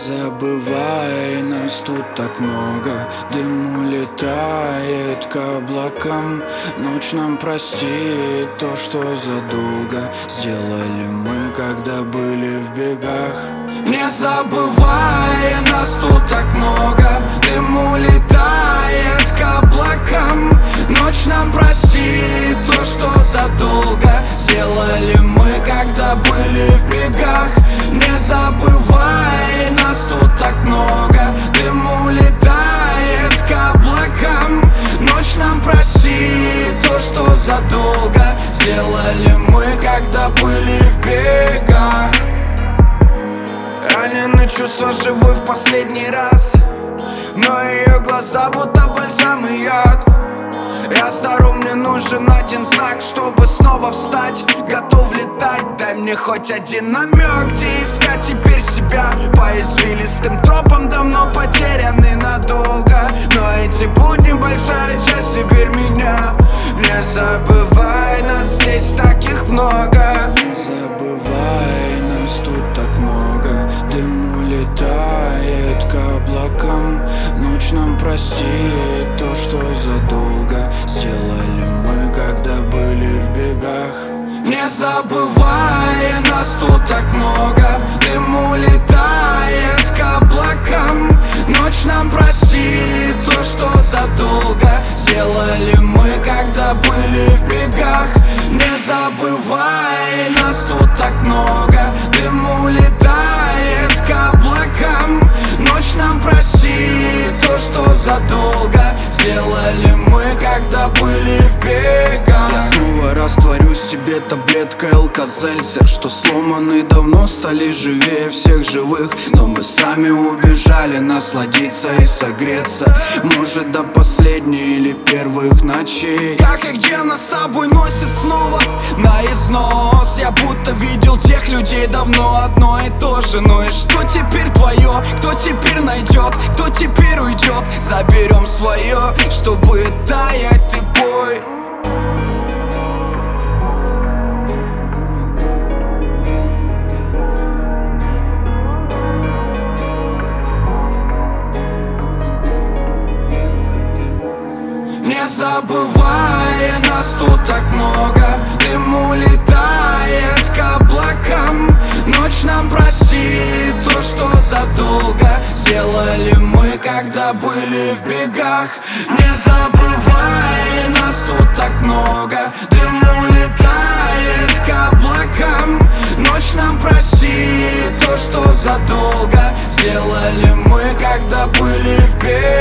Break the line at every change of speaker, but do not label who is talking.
забывай, нас тут так много. Дым улетает к облакам. Ночь нам простит то, что задолго сделали мы, когда были в бегах. Не забывай, нас тут так много. Дым улетает к облакам. Ночь нам простит то, что задолго сделали мы, когда были в бегах. Не забывай, нас тут так много. Дым улетает к облакам. Ночь нам простит то, что задолго сделали мы, когда были в бегах. Ранены чувства живы в последний раз, но ее глаза будто бальзам и яд. Я стару, мне нужен один знак, чтобы снова встать, готов летать. Дай мне хоть один намек, где искать теперь себя. По извилистым тропам, давно потеряны надолго. Но эти будни большая часть теперь меня. Не забывай, нас здесь таких много. Не забывай, нас тут так много. Дым улетает к облакам. Ночь нам простит то, что задолго сделали мы, когда были в бегах. Не забывай, нас тут так много. Дым улетает к облакам. Ночь нам простит то, что задолго сделали мы, когда были в бегах. Не забывай, нас тут так много. Дым улетает к облакам. Ночь нам простит то, что задолго сделали мы, когда были в бегах. Я снова растворюсь в тебе таблеткой Алка-Зельцер, что сломаны давно стали живее всех живых. Но мы сами убежали насладиться и согреться, может, до последней или первых ночей. Как и где нас с тобой носит снова на износ. Я будто видел тех людей давно, одно и то же. Ну и что теперь твое? Кто теперь найдет? Кто теперь уйдет? Заберем свое, чтобы таять ты бой. Не забывай, нас тут так много. Дым улетает к облакам. Ночь нам простит то, что задолго сделали мы, когда были в бегах. Не забывай, нас тут так много. Дым улетает к облакам. Ночь нам простит то, что задолго сделали мы, когда были в бегах.